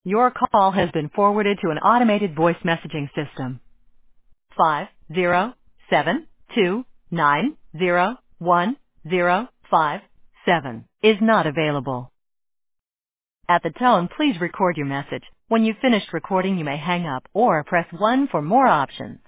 Your call has been forwarded to an automated voice messaging system. 50729010557 is not available. At the tone, please record your message. When you've finished recording, you may hang up or press 1 for more options.